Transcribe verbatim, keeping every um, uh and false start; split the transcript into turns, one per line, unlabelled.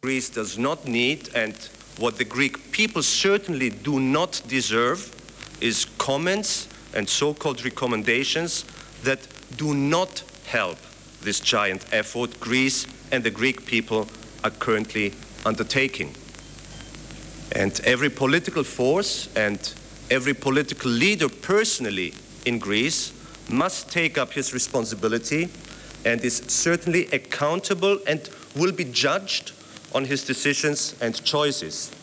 Greece does not need, and what the Greek people certainly do not deserve, is comments and so-called recommendations that do not help this giant effort Greece and the Greek people are currently undertaking. And every political force and every political leader personally in Greece must take up his responsibility and is certainly accountable and will be judged on his decisions and choices.